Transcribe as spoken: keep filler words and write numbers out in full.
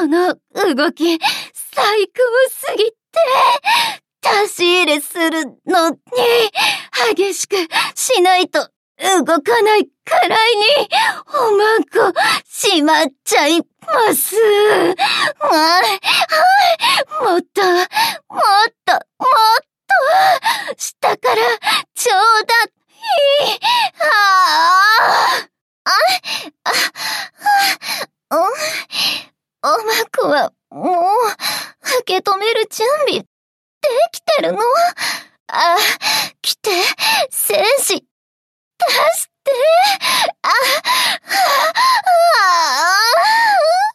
その動き、最高すぎて、出し入れするのに、激しくしないと動かないくらいに、おまんこ、しまっちゃいます。はい、もっと、もっと、もっと、下から、ちょうだい。ああ。あ、あ、あ、お、おまんこは、もう、受け止める準備、できてるの？あ、来て、戦士、出して、あ、あ、あ、あ、